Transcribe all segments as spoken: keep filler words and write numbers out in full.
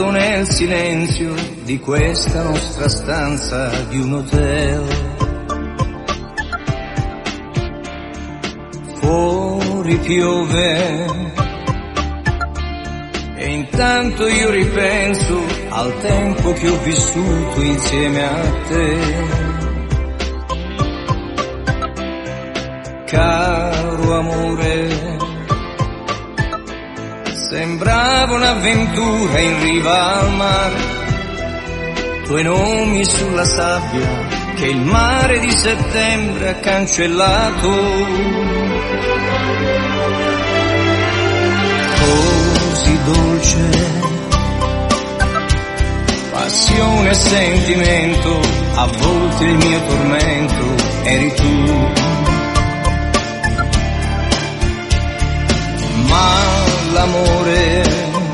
nudo nel silenzio di questa nostra stanza di un hotel. Fuori piove e intanto io ripenso al tempo che ho vissuto insieme a te. Caro amore, sembrava un'avventura in riva al mare, tuoi nomi sulla sabbia che il mare di settembre ha cancellato. Così dolce, passione e sentimento, a volte il mio tormento eri tu. Ma l'amore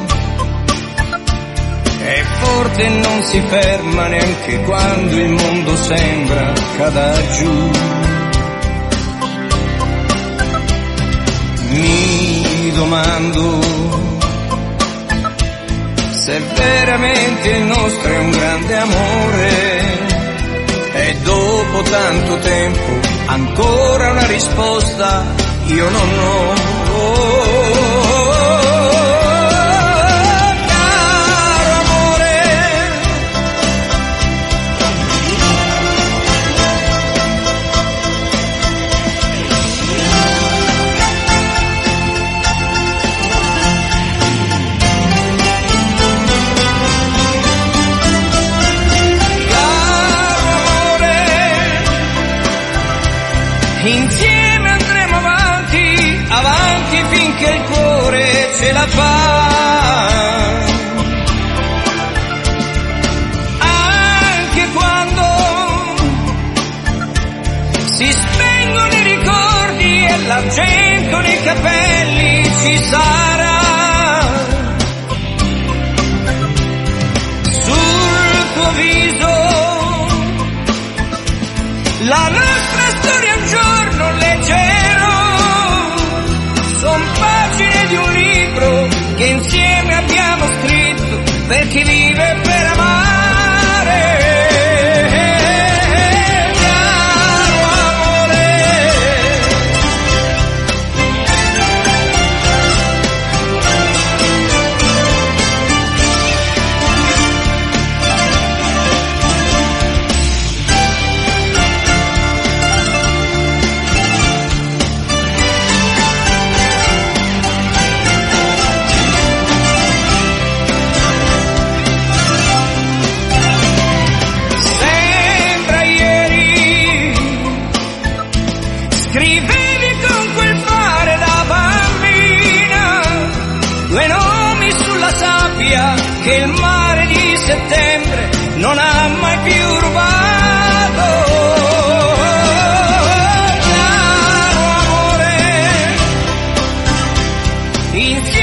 è forte e non si ferma neanche quando il mondo sembra cada giù. Mi domando se veramente il nostro è un grande amore e dopo tanto tempo ancora una risposta io non ho. Insieme andremo avanti, avanti finché il cuore ce la fa. Anche quando si spengono i ricordi e l'argento nei capelli ci sarà. Sul tuo viso la nostra storia un giorno leggerò, son pagine di un libro che insieme abbiamo scritto per chi vive per amare. Scrivevi con quel fare da bambina due nomi sulla sabbia che il mare di settembre non ha mai più rubato. Caro amore, insieme